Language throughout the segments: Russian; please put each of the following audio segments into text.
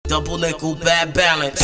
Double nickel, bad balance.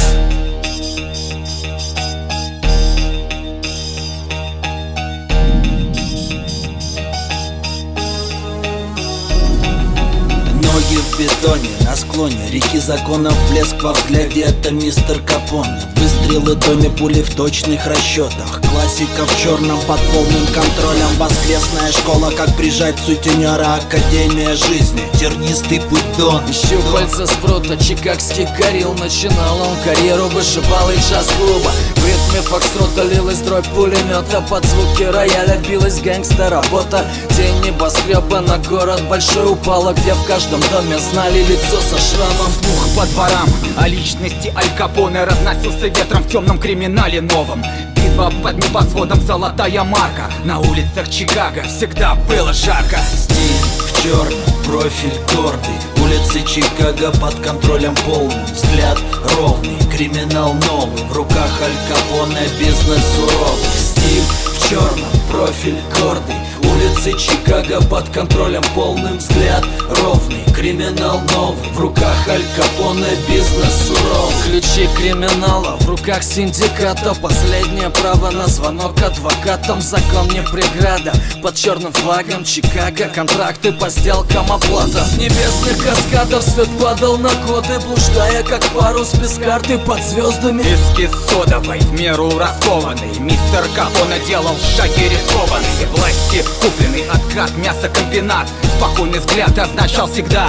Ноги в бетоне, на склоне реки законов, блеск во взгляде, это мистер Капоне. Выстрелы в доме, пули в точных расчетах. Классика в черном под полным контролем. Воскресная школа, как прижать сутенера. Академия жизни, тернистый путь до Щупальца спрута, чикагский горилл. Начинал он карьеру вышибалой джаз-клуба. В ритме фокстрота лилась дробь пулемета. Под звуки рояля билась гангста-работа. Тень небоскреба на город большой упала, где в каждом доме знали лицо со шрамом. Слух по дворам о личности Аль Капоне разносился ветром в темном криминале новом. Битва под небосводом, золотая марка. На улицах Чикаго всегда было жарко. Стиль в черном, профиль гордый. Улицы Чикаго под контролем полным. Взгляд ровный, криминал новый. В руках Аль Капоне, бизнес суровый. Стиль в черном, профиль гордый. Улицы Чикаго под контролем полным. Взгляд ровный, криминал новый. В руках Аль Капоне, бизнес суровый. Ключи криминала в руках синдиката. Последнее право на звонок адвокатам. Закон не преграда. Под черным флагом Чикаго контракты по сделкам, оплата. С небесных каскадов свет падал на коды, блуждая как парус без карты под звездами. Виски содовой, в меру раскованный. Мистер Капоне делал шаги рискованные. Власти купленный откат, мясокомбинат. Спокойный взгляд означал всегда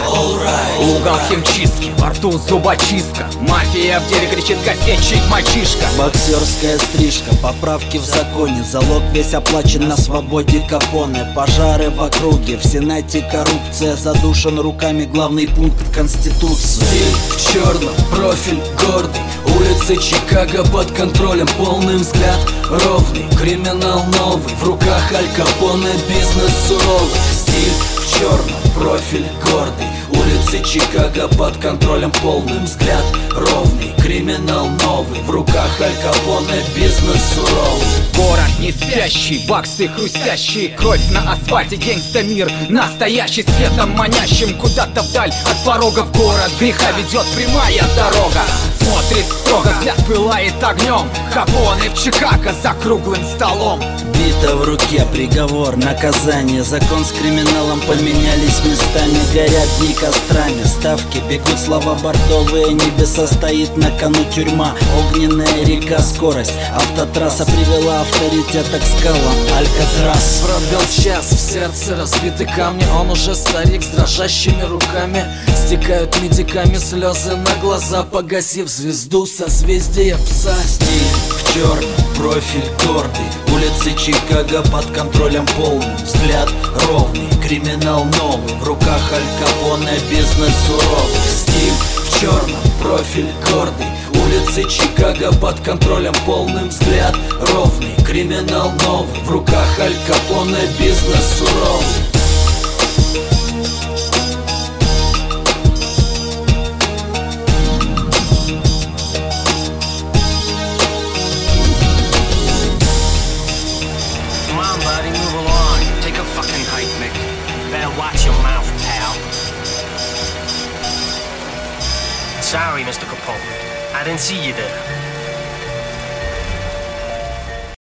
угол химчистки, во рту зубочистка. Мафия в деле кричит косячий мальчишка. Боксерская стрижка, поправки в законе. Залог весь оплачен на свободе Капоне. Пожары в округе, в Сенате коррупция. Задушен руками главный пункт Конституции. Стиль в черном, профиль гордый. Улицы Чикаго под контролем, полный взгляд ровный. Криминал новый, в руках Аль Капоне, бизнес суровый. Стиль в черном, профиль гордый. Улицы Чикаго под контролем, полный взгляд ровный. Криминал новый, в руках Аль Капоне, бизнес суровый. Город не спящий, баксы хрустящие. Кровь на асфальте, гангста-мир настоящий, светом манящим куда-то вдаль. От порога в город греха ведет прямая дорога. Смотрит строго, взгляд пылает огнем. Капоне в Чикаго за круглым столом. Бита в руке, приговор, наказание. Закон с криминалом поменялись местами. Горят дни кострами, ставки бегут, слова бордовые. Небеса стоит на кону тюрьма. Огненная река, скорость. Автотрасса привела авторитета к скалам. Алькатрас. Пробил час, в сердце разбиты камни. Он уже старик с дрожащими руками. Стекают медиками слезы на глаза, погасив звезду созвездия пса. Стиль в черном, профиль гордый. Улицы Чикаго под контролем полным. Взгляд ровный, криминал новый. В руках Аль Капоне, бизнес суровый. Стиль в черном, профиль гордый. Улицы Чикаго под контролем полным. Взгляд ровный, криминал новый. В руках Аль Капоне, бизнес суровый. Watch your mouth, pal. Sorry, Mr. Capone. I didn't see you there.